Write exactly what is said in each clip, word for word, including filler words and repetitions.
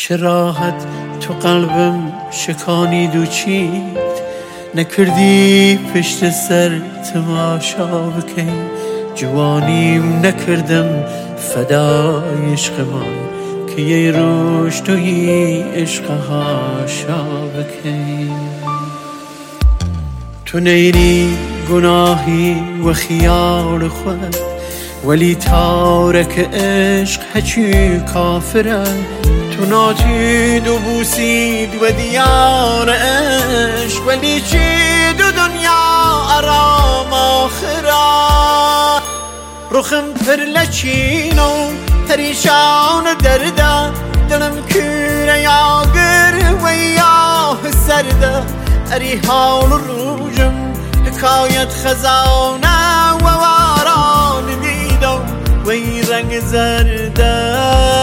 چه راحت تو قلبم شکانید و چید، نکردی پشت سر تماشا بکن. جوانیم نکردم فدای عشق من، که یه روش توی عشق هاشا بکن. تو نیری گناهی و خیال خود، ولی تارک عشق هچی کافره. تو ناتید و بوسید و دیار عشق، ولی چی دو دنیا آرام آخره. رخم پر لچینو پریشان درده، دلم کوره یاگر و یاه سرده. اری حال روجم حکایت خزانه و واران دیدم و این رنگ زرده.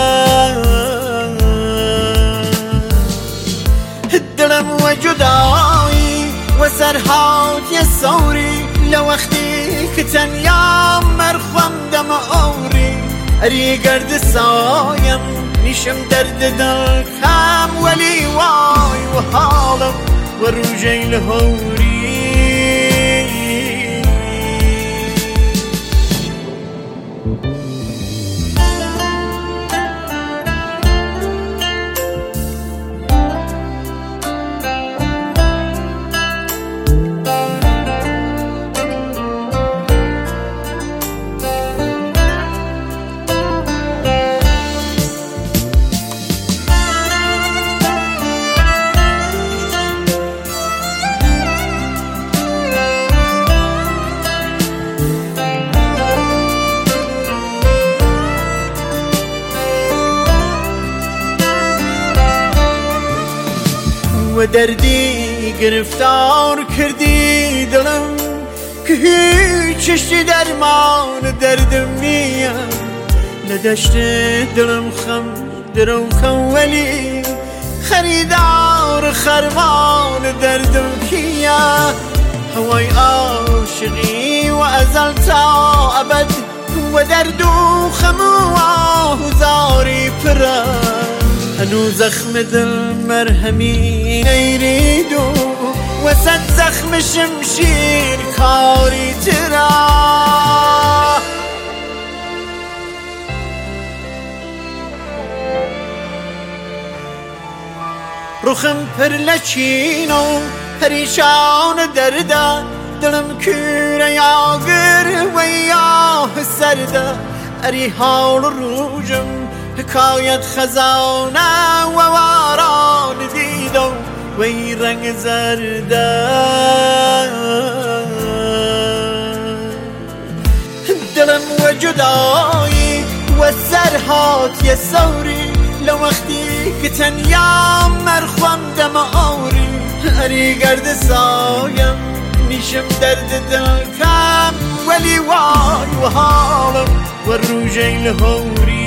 دلم و جدایی و سرهات یه سوری، لوقتی که تنیا مرخوام دم آوری. اری گرد سایم میشم درد دل کم، ولی وای و حالم و روجه لهوری. و دردی گرفتار کردی دلم، که هیچ درمان دردم نیست. لدشت دلم خم درو کن، ولی خریدار خرمان دردم کیه. هوای عاشقی و ازل تا ابد، و درد و خم و آهوزاری پره. هنو زخم دل مرهمی نیریدو، و صد زخم شمشیر کاری ترا. رخم پر لچینو پریشان درده، دلم کوره یاگر و یاه سرده. اری حال روجم حکایت خزانه و واران دیدم و این رنگ زرده. دلم و جدایی و سرهات یه سوری، لوقتی که تنیا مرخوام دم آوری. اری گرد سایم میشم درد دل کم، ولی وای و حالم و روجه لهوری.